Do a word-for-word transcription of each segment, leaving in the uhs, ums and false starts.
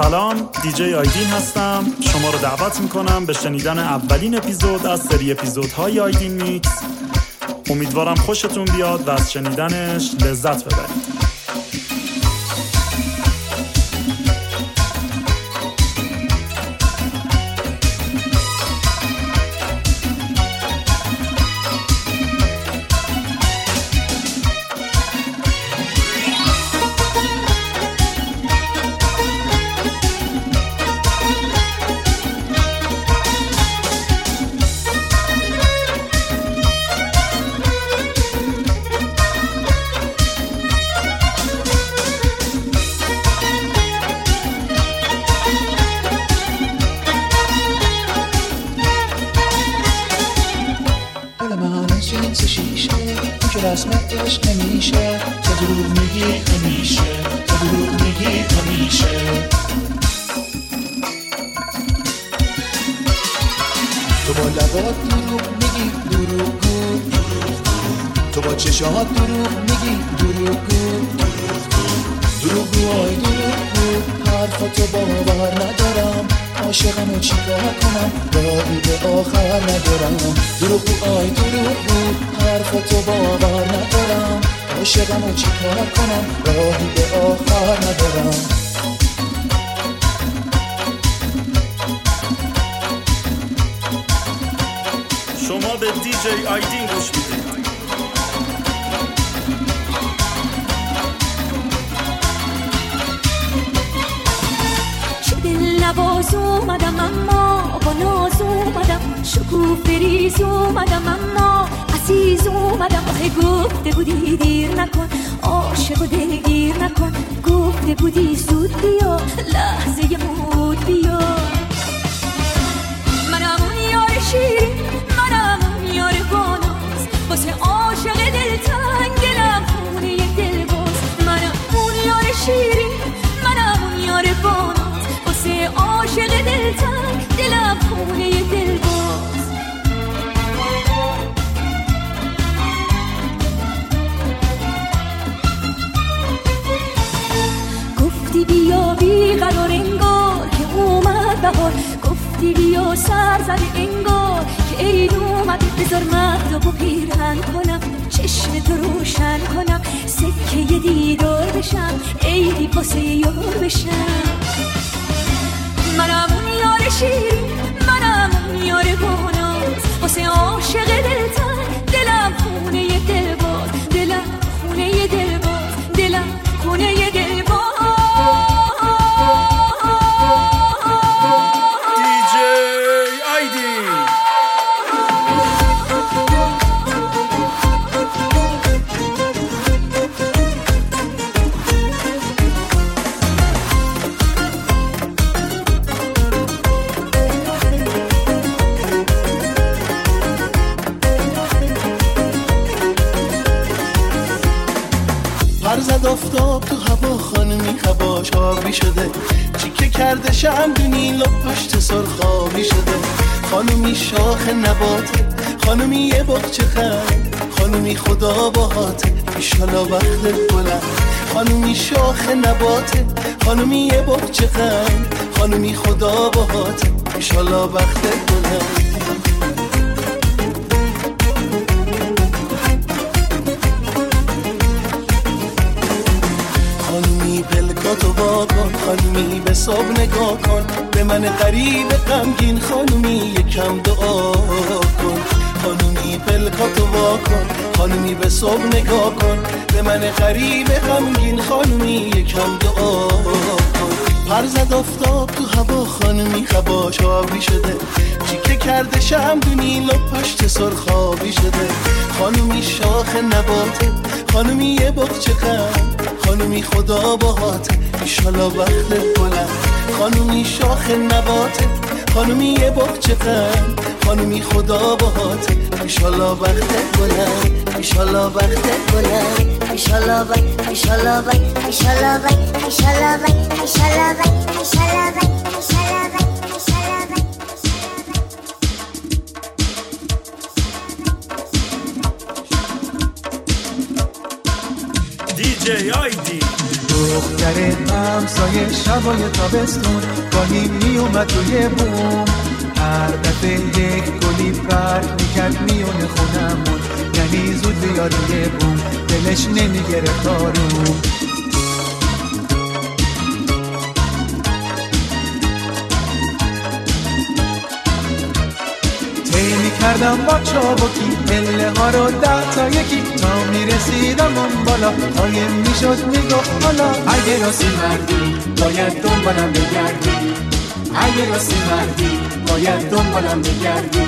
سلام، دیجی آیدین هستم. شما رو دعوت میکنم به شنیدن اولین اپیزود از سری اپیزودهای آیدین میکس. امیدوارم خوشتون بیاد و از شنیدنش لذت ببرید. رسمت عشق نمیشه، تو دروغ میگی همیشه، تو دروغ میگی همیشه. تو با لبات دروغ میگی دروغگو، تو با چشات دروغ میگی دروغگو، دروغگو آی دروغگو. حرفاتو باور ندارم، عاشقمو چیکار کنم، راهی به آخر ندارم. دروغگو آی دروغگو، حرفاتو باور ندارم، عاشقمو چیکار کنم، راهی به آخر ندارم. شما به دیجی آیدین گوش میدید. نواز اومدم اما با ناز اومدم، شکوفه ریز اومدم اما عزیز اومدم. آخه گفته بودی دیر نکن، عاشق و دلگیر نکن، گفته بودی زود بیا، لحظه مود بیا. منم اون یار شیرین، منم اون یار باناز، واسه عاشق دلتنگ دلم خونه دلباز. منم اون یار شیرین، منم اون یار باناز، عاشق دلتنگ دلم خونه دلباز. گفتی بیا بی قرار انگار که اومد بهار، گفتی بیا سر زده انگار که عید اومد. بذار مهدو پیرهن کنم، چشم تو روشن کنم، سکه دیدار بشم، عیدی واسه یار بشم. منم اون یار شیرین، منم اون یار باناز، واسه عاشق دلتنگ دلم خونه دلباز، دلم خونه دلباز، دلم خونه دلباز. دیجی آیدین. زد افتاب تو هوا، خانمی هواش آبی شده، چیکه کرده شمدونی لب پشت سرخابی شده. خانمی شاخ نباته، خانمی یه باغچه خند، خانمی خدا باهاته، ایشالا وقت بلند. خانمی شاخ نباته، خانمی یه باغچه خند، خانمی خدا باهاته، ایشالا وقت بلند. تو با کن، خانومی به صبح نگاه کن، به من غریب غمگین خانومی یکم دعا کن. خانومی پلکاتو وا کن، خانومی به صبح نگاه کن، به من غریب غمگین خانومی یکم دعا کن. پر زد افتاب تو هوا، خانومی هواش آبی شده، چیکه کرده شمدونی لب پشت سرخابی شده. خانومی شاخ نباته، خانومی یه باغچه خند، خانومی خدا باهاته، ایشالا وقت بلند. خانومی شاخ نباته، خانومی یه باغچه خند، خانومی خدا باهاته، ایشالا وقت بلند، ایشالا وقت بلند، ایشالا وقت، ایشالا وقت، ایشالا وقت، ایشالا وقت، ایشالا وقت، ایشالا وقت، ایشالا وقت. دی جی آیدین. دختر همسایه شبای تابستون گاهی می اومد توی بوم، هر دفعه یک گلی پرت میکرد میونه خونمون، یعنی زود بیا روی بوم دلش نمیگرفت آروم. طی میکردم با چابکی پله ها رو ده تا یکی تا میرسیدم اون بالا، قایم میشد میگفت حالا اگه راستی مردی باید دنبالم بگردی، اگه راستی مردی باید دنبالم بگردی.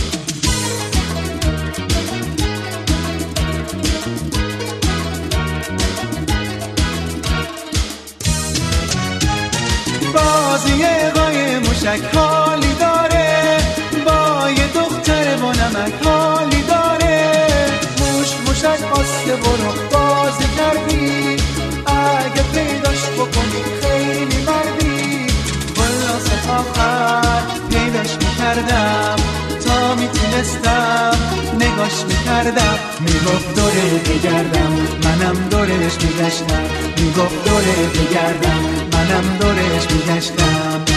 بازی قای موشک حالی داره، با یه دختر با نمک حالی داره، موش موشک آسته برو بازی کردی، اگه پیداش بکنی خیلی مردی. خلاص آخر پیداش میکردم تا میتونستم نگاش میکردم، میگفت دوره بگردم منم دورش میگشتم، میگفت دوره بگردم منم دورش میگشتم.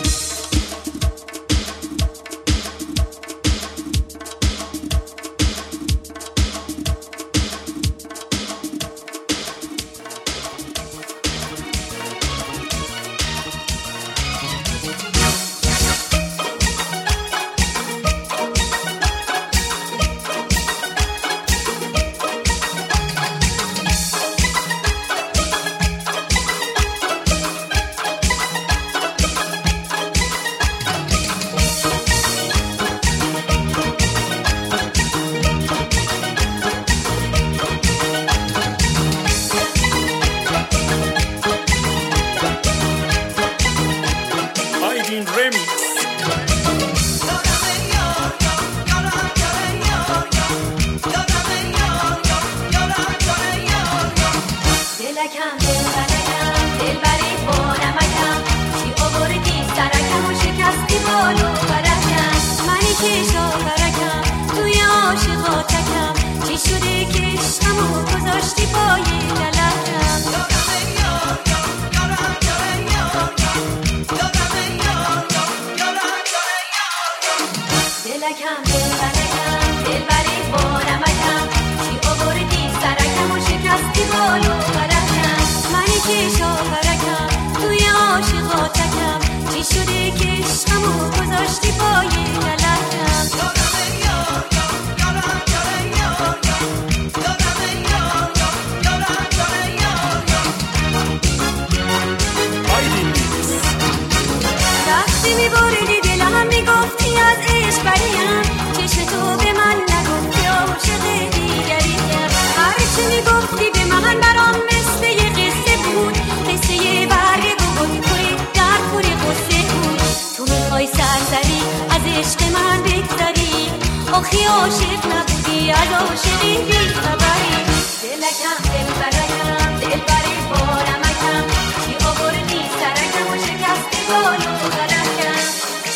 آخی عاشق نبودی از عاشقی بی خبری، دلکم دل برکم دل بری بارمکم، چی آوردی سرکم و شکستی بالو برکم.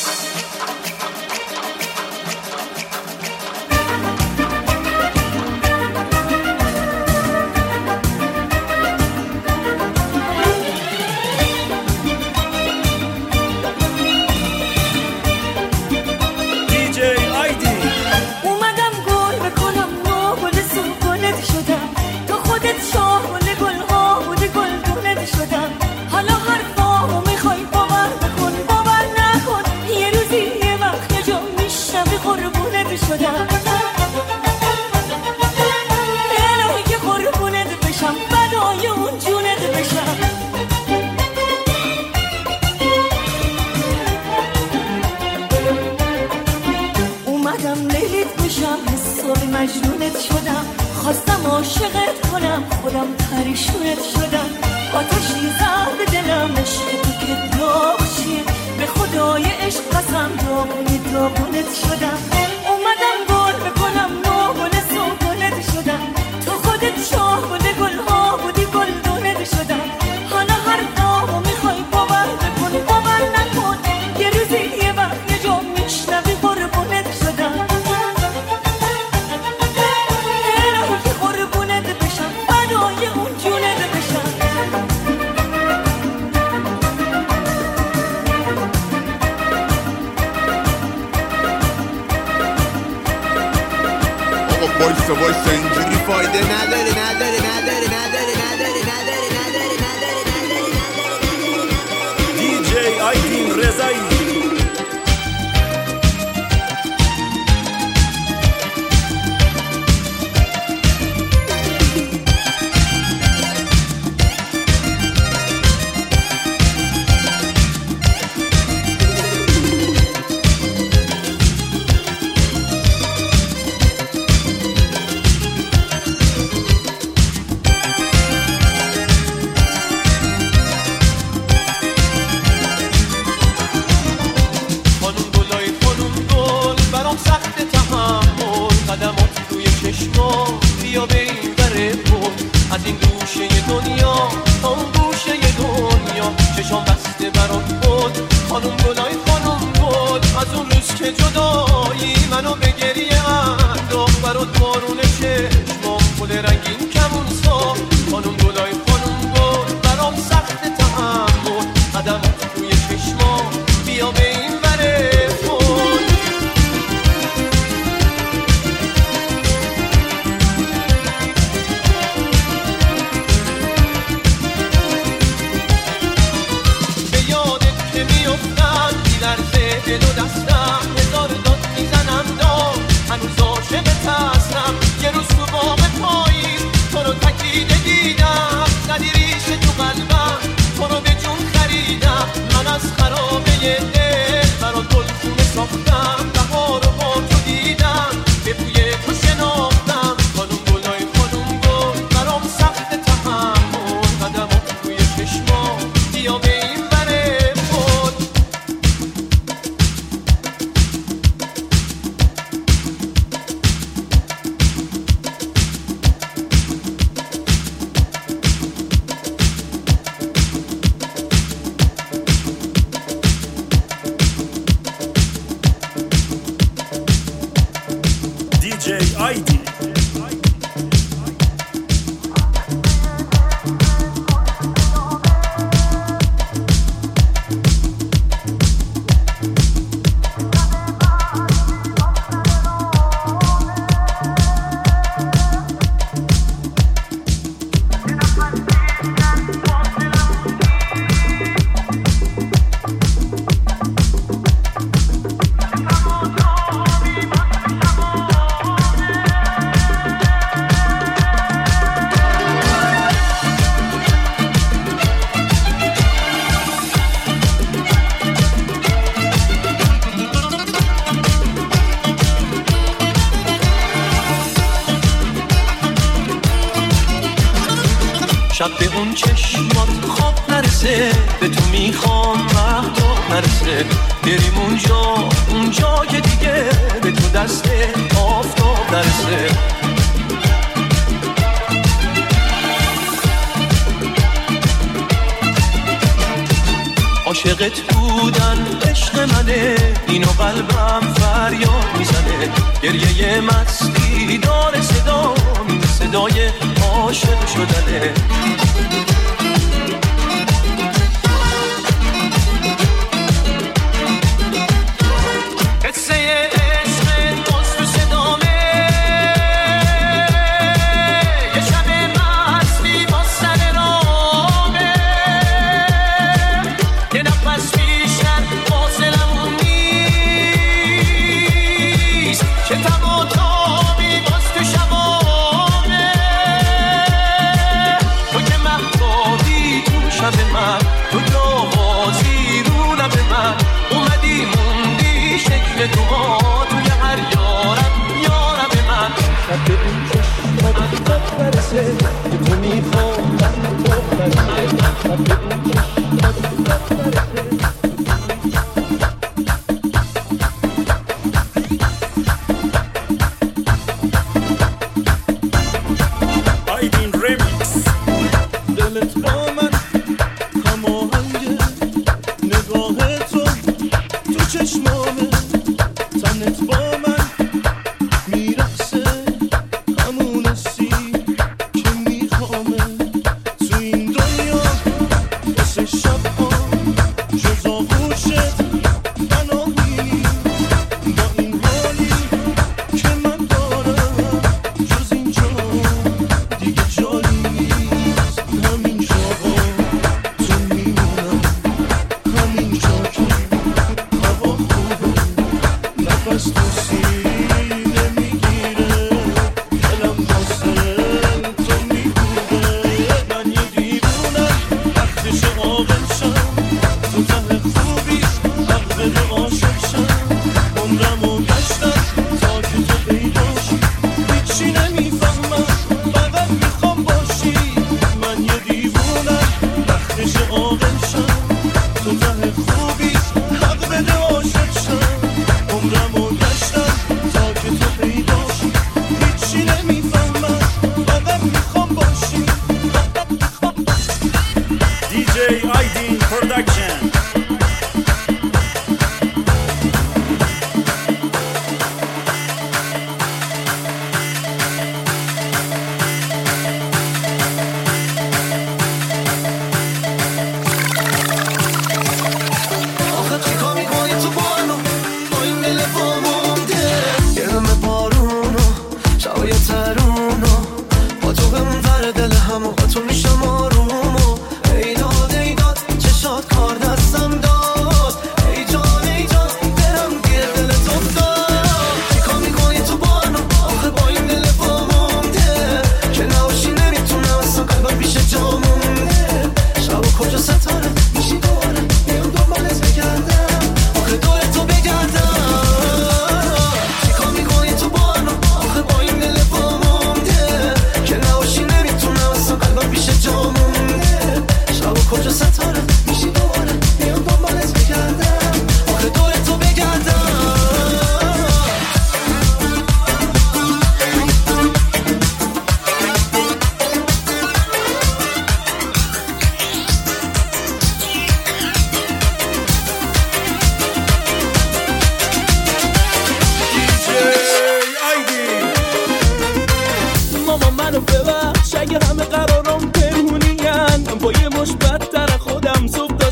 مجنونت شدم، خواستم عاشقت کنم، خودم پریشونت شدم، آتشی زد به دلم عشق تو که داغ چیه، به خدای عشق قسم داغونی داغونت شدم، اومدم گل بکنم ناگل سوگلت شدم، تو خودت شاهگل گلها بودی گلدونت شدم، حالا هر دامو میخوای باور بکن باور نکن، یه روزی یه وقت یه جا میشنوی قربونت شدم. اون جون واسه اینجوری فایده نداره نداره نداره نداره نداره نداره نداره نداره نداره دی جی آیدین رضایی. شب به اون چشمات خواب نرسه، به تو میخوام مهتاب نرسه، بریم اونجا اونجا که دیگه به تو دست آفتاب نرسه. عاشقت بودن عشق منه، اینو قلبم فریاد میزنه، گریه مستی داره صدا، صدای عاشق شدنه. قصه عشق باز تو صدامه، یه شب مستی با سر رامه، یه نفس بیشتر فاصلمون نیست، که تب و تابی باز تو شبامه. تو که محتابی تو شب من، تو جاوازی رو لب من، اومدی موندی شکل تو ها توی هر یارم یارم من. شب به این چشمات خواب برسه، که تو میخوام من خواب برسه، شب به این چشمات خواب برسه. آیدین ریمیکس. دلت با من هماهنگه، نگاه تو تو چشمامه، تنت با من میرقصه، همون سی که میخوامه. تو این دنیا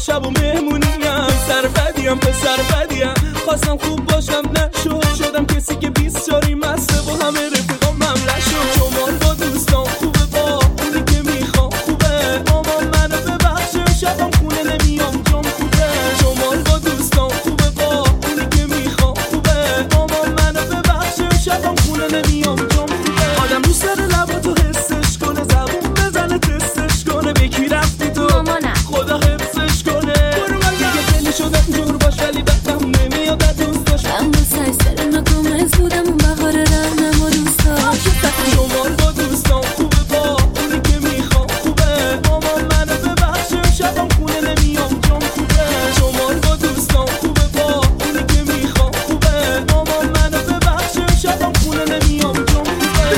شب و مهمونیم پسر بدیم پسر بدیم خواستم خوب باشم نشد شدم کسی که بیست شاری مسته با همه رفیقام مملح شد جمال با دوستان خوبه با اونی که میخوام خوبه مامان منو ببخشه شبم خونه نمیام جام خوبه جمال با دوستان خوبه با اونی که میخوام خوبه مامان منو ببخشه شبم خونه نمیام جام خوبه آدم رو سر لباتو حسش کنه زبون بزنه تستش کنه بکی رفتی تو خدا حفظش کنه دیگه خیلی شدم جور باش ولی بدم نمیاد دوست داشت من با سر سر ناکامز بودم اون بهار رهنم و دوست داشت جمال با دوستان خوبه با اونی که میخوام خوبه مامان منو ببخشه شبم خونه نمیام جام خوبه جمال با دوستان خوبه با اونی که میخوام خوبه مامان منو ببخشه شبم خونه نمیام جام خوبه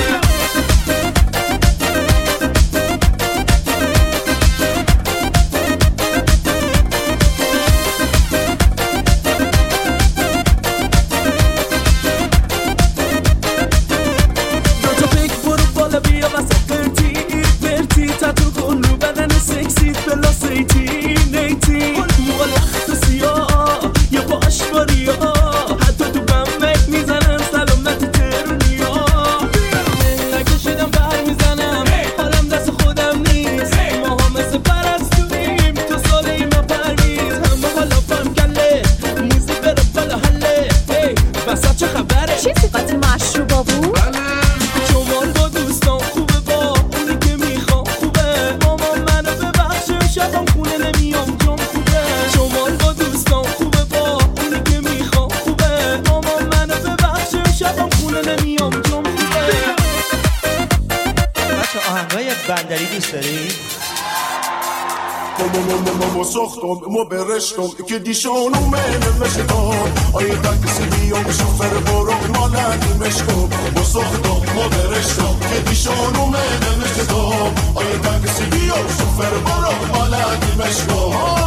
ما برشتم که دیشانو منه مشتم آیه تاکسی بیام شوفر برو مالانی مشکم ما سختم ما برشتم که دیشانو منه مشتم آیه تاکسی بیام شوفر برو مالانی مشکم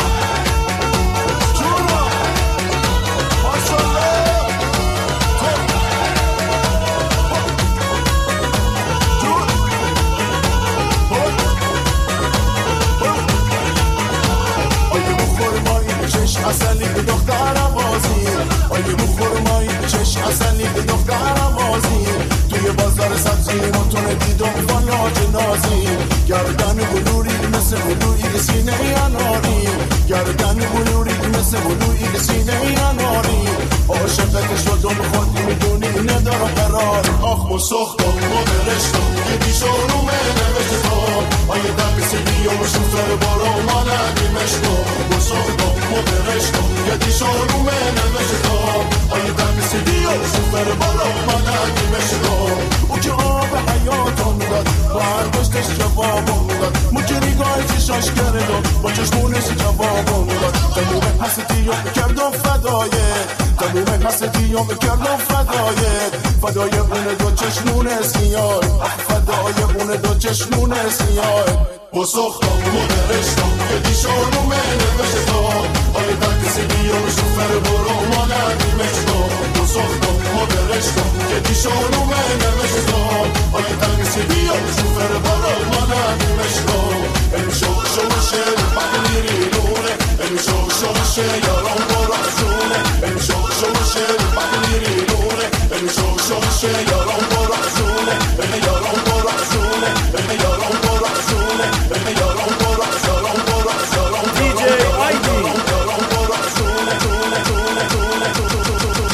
اصلی به دخترم بازی آیه مخورمایی چش اصلی به دخترم بازی توی بازار سبزی مطمئن دیدم فلاج نازی گردن بلوری مثل بلوری سینه اناری گردن بلوری مثل بلوری سینه اناری عاشقت شدم خود میدونی ندارم قرار آخ و سختم ما برشتم یه بیشارو منه بشتم آیه دقیسی بیام شوفر بارا مالدی مشتم و سختم ما برشتم یه بیشارو منه بشتم آیه دقیسی بیام شوفر بارا مالدی مشتم او که آب حیاتم داد برداشتش جوابم داد مکری گای چشاش کردم با چشمونش جوابم داد تموم حسدیو کردم فدایه تموم حسدیو کردم فدایه فدای اون دو چشمون سیاه فدای اون دو چشمون سیاه با سختم و برشتم که دیشانو منه بشتم آیه تاکسی بیام شوفر برو مالدی مشتم با سختم و برشتم که دیشانو منه بشتم آیه تاکسی بیام شوفر برو مالدی مشتم این شو شوشه بقیری لونه این شو شوشه یارم براشونه این شو شوشه بقیری لونه این شو شوشه یارم براشونه این یارم براشونه این یارم براشونه این یارم براشونه براشونه دی جی آیدی یارم براشونه تونه تونه تونه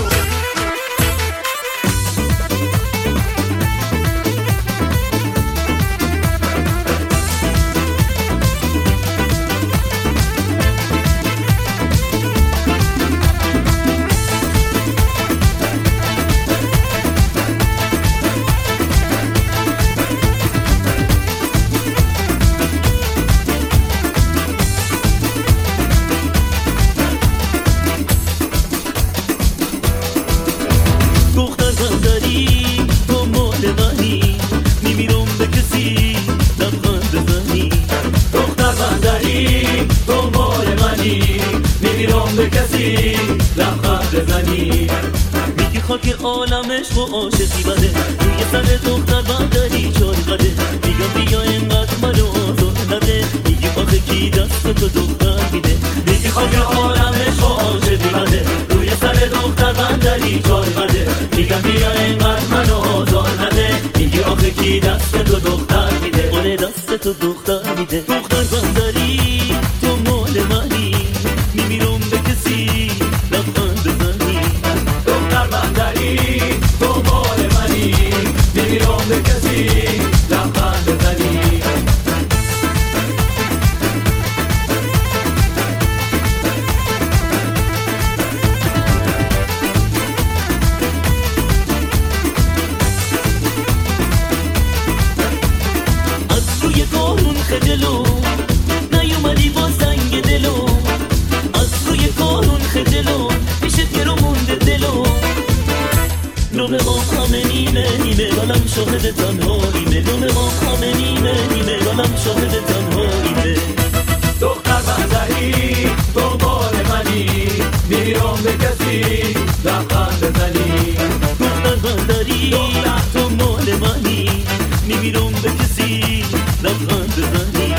خاک عالمش با عاشقی بده روی سر دختر بندری چار قده میگم بیا اینقدر منو آزار نده میگی آخه کی دست تو دختر میده تو دختر میده. دختر بندری تو مال منی، میمیرم به کسی لبخند بزنی. دختر بندری تو مال منی، میمیرم به کسی لبخند بزنی. خجلو نیومدی با زنگ دلو، از روی کارون خجلو پیشت گرو مونده دلو. نومه ما همه نیمه نیمه گلم شاهد تنهاییمه. نومه ما همه نیمه نیمه گلم شاهد تنهاییمه. دختر بندری تو مال منی، میرم به کسی لبخند بزنی. دختر بندری تو مال منی، میمیرم به کسی لبخند بزنی.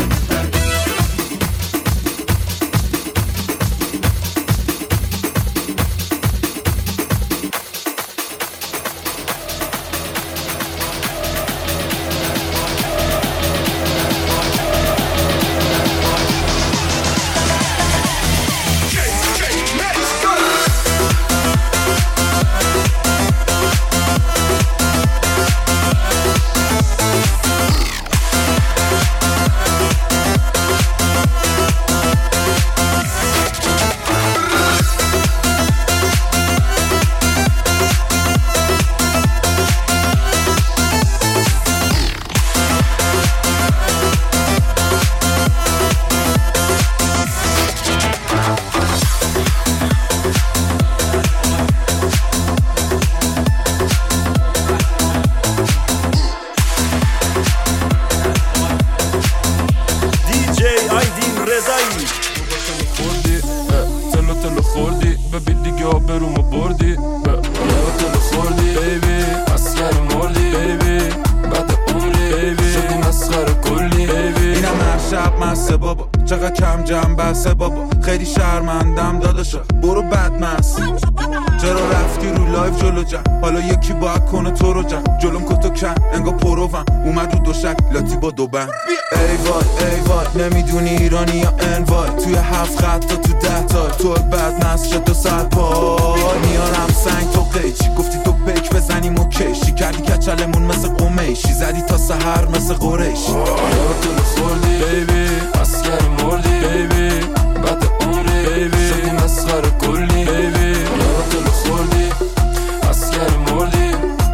خیلی شرمندم داداشا برو بدمست. چرا رفتی رو لایف جلو جم؟ حالا یکی باید کنه تو رو جم. جلوم کتو کن انگا پروفم اومد رو دوشک لاتی با دو بند. ای وای ای وای نمیدونی ایرانی یا انوای. توی هفت خط تا تو ده تا تو بدمست شد تو سر پای. میارم سنگ تو قیچی گفتی تو پیک بزنیم و کشی کردی کچلمون مثل قمیشی زدی تا سحر مثل قریشی. یادتو خوردی بیبی اسکر مردی بیبی بعد عمری بیبی شدی مسخره کلی بیبی. یادتو خوردی اسکر مردی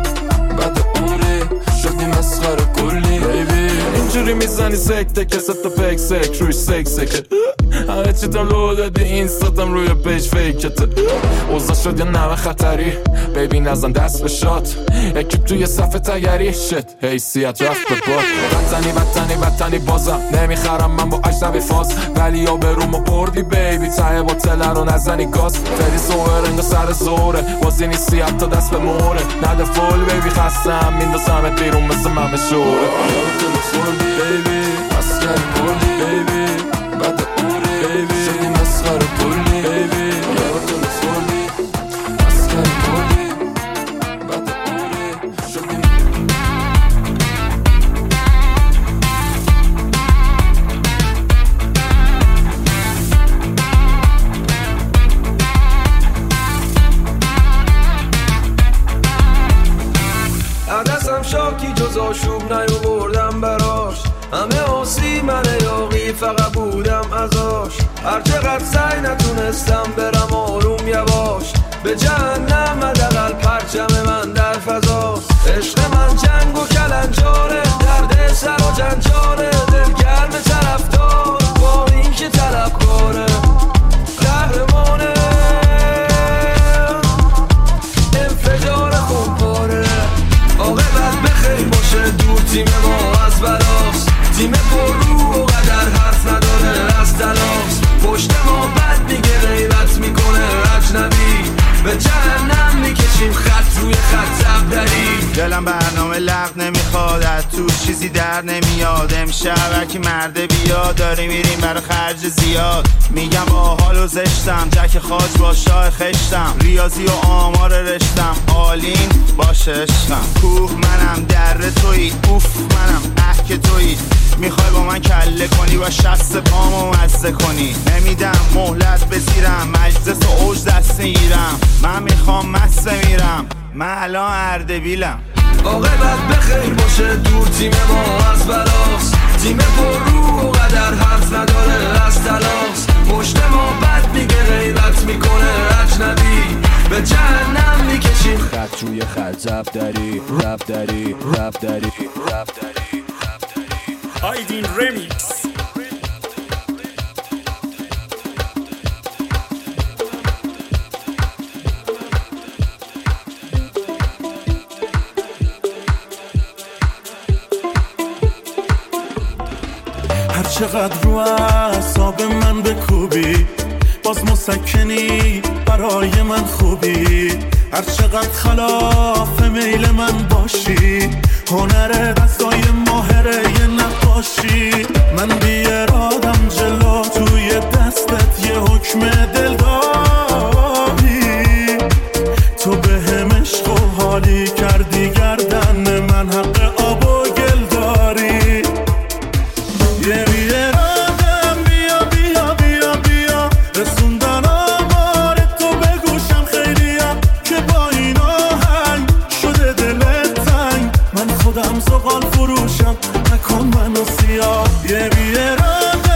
بعد عمری شدی مسخره کلی بیبی. اینجوری میزنی سکته که ست پک سک روش سک سکه. همه چیتم لو دادی اینستاتم روی پیج فیکته. اوضاع شد یا نمه خطری بیبی نزن دست به شات. اکیب توی صفحه تگری شت حیثیت رفت به باد. وطنی وطنی وطنی بازم نمیخرم من با اجنبی فاز. ولی یا برومو بردی بیبی ته با تله رو نزنی گاز. فری زوهر انگا سر زوره بازی نیستی حتی دست به موره. نده فول بیبی خستم میندازمت بیرون مثل ممه شوره. یادتو خوردی بیبی اسکر مردی بیبی بعد عمری بیبی شدی مسخره کلی بیبی. یادتو خوردی اسکر مردی بعد عمری شدی. عدسم شاکی جز آشوب نیاوردم براش. همه آسی من یاقی فقط بودم ازاش. هر چقدر سعی نتونستم برم آروم یواش. به جهنم حداقل پرچم من در فضاست. عشق من جنگ و کلنجاره درد سر و جنجاره. دلگرم طرفدار با این که طلبکاره. قهرمانه انفجار خونپاره. عاقبت بخیر باشه دور تیم ما از بلاست. تیم پر رو و قدر حرف نداره از تلاس. پشت ما بد میگه غیبت میکنه اجنبی. به جهنم میکشیم خط روی خط ابدری. دلم برنامه لغ نمیخواد از تو چیزی در در نمیاد امشب هرکی مرده بیا داری میریم برای خرج زیاد میگم باحال و زشتم جک خاج با شاه خشتم ریاضی و آمار رشتم آلین باشه عشقم کوه منم در تویی اوف منم احک تویی میخوای با من کله کنی و شخص پامو مزه کنی نمیدم مهلت بزیرم مجلس و اوج دست میگیرم من میخوام مست بمیرم من الان اردبیلم عاقبت بخیر باشه دور تیم ما از بلاست تیم پر رو و قدر حرف نداره از تلاس پشت ما بد میگه غیبت میکنه اجنبی به جهنم میکشیم خط روی خط زب داری رب داری رب داری رب داری آیدین رمیکس. هر چقدر رو اعصاب من بکوبی باز مسکنی برای من خوبی هر چقدر خلاف میل من باشی هنر دستای ماهره یه نقاشی من بی ارادم جلو توی دستت یه حکم دل داری تو به هم عشق و حالی کردی گردن من حق آب و گل داری یه بی ارادم بیا بیا بیا بیا رسوندن آمار تو بگوشم خیلیا که با این آهنگ شده دلت تنگ من خودم زغال فروشم نکن منو سیاه یه بی ارادم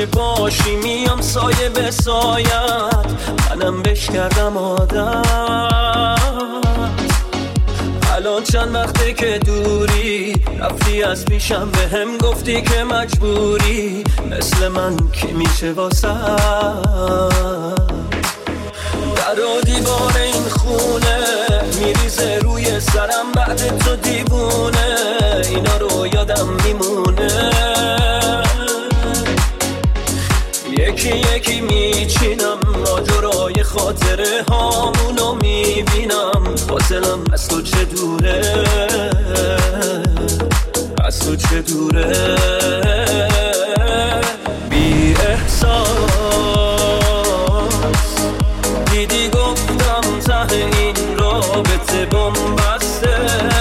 که باشی میام سایه به سایت، منم بش کردم عادت. الان چند وقته که دوری، رفتی از پیشم به هم گفتی که مجبوری، مثل من که میشه واسه در و دیوار این خونه میریزه روی سرم بعد تو دیوونه، اینا رو یادم میمونه. یکی یکی میچینم ماجرای خاطره هامونو میبینم، فاصلم از تو چه دوره، از تو چه دوره. بی احساس دیدی گفتم ته این رابطه بنبسته،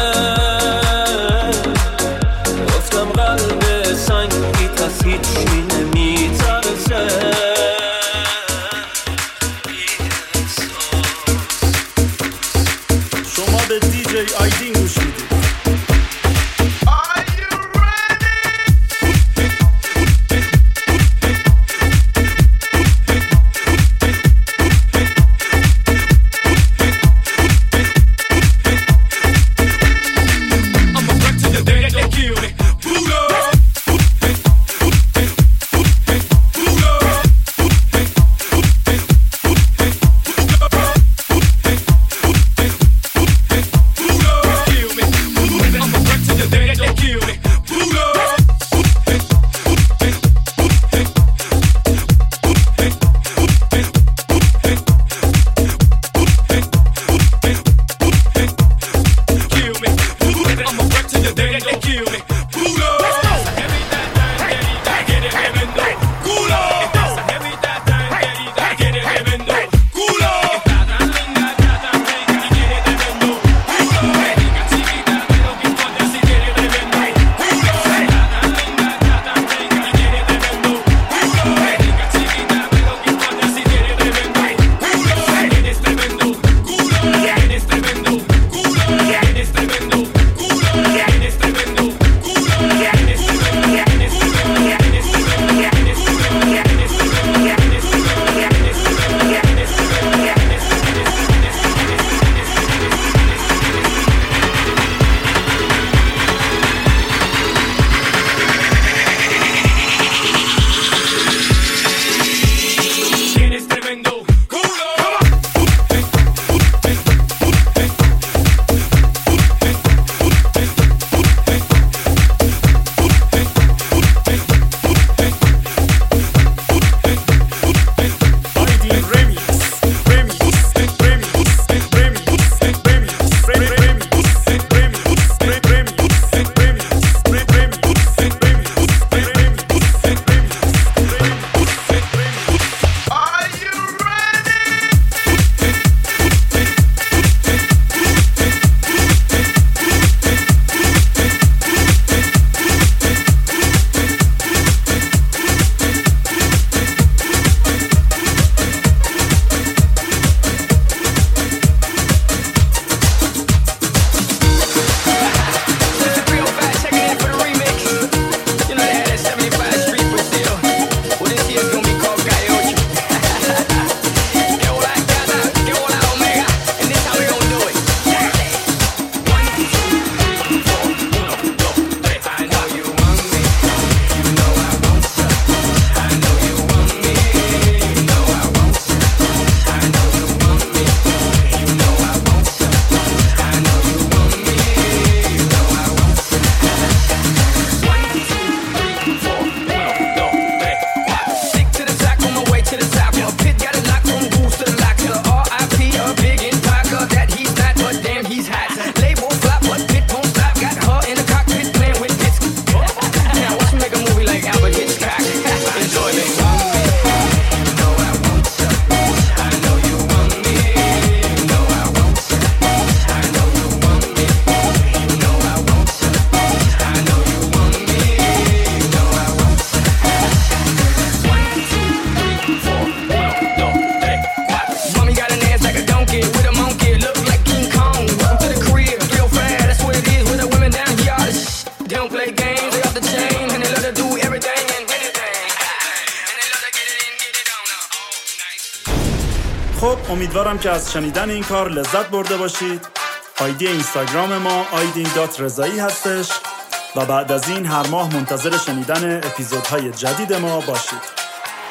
گفتم قلب سنگی تس هیچی نمیترسه. شما به دی جی آیدین گوش میدید. خب امیدوارم که از شنیدن این کار لذت برده باشید. آیدی اینستاگرام ما آیدین دات رضایی هستش و بعد از این هر ماه منتظر شنیدن اپیزودهای جدید ما باشید.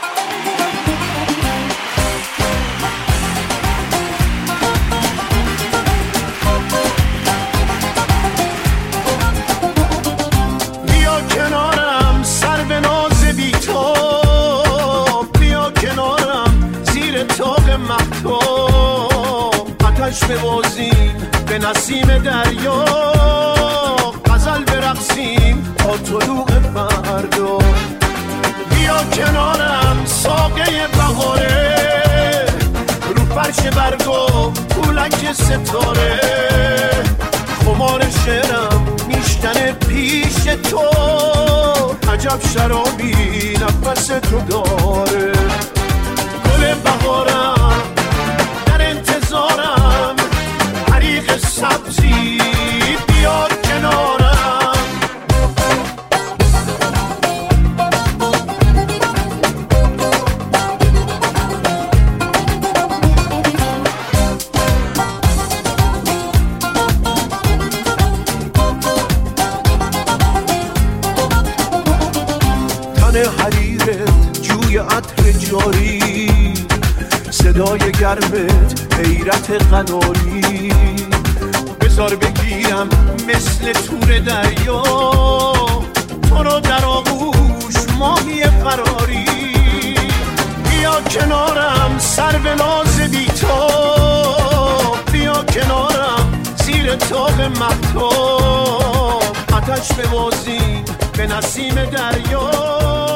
بیا کنارم سر به ناز بی تو، بیا کنارم زیر طاق مهتاب، آتش ببازیم به نسیم دریا، غزل برقصیم تا طلوع فردا. بیا کنارم ساقه بهاره، رو فرش برگا پولک ستاره، خمار شعرم میشکنه پیش تو، عجب شرابی نفس تو داره. گل بهارم در انتظارم، حریق سبزی بیا کنارم. حریرت جوی عطر جاری، صدای گرمت حیرت قناری، بذار بگیرم مثل تور دریا، تو رو در آغوش ماهی قراری. بیا کنارم سر به ناز بی تو، بیا کنارم زیر طاق مهتاب، آتش ببازیم به نسیم دریا،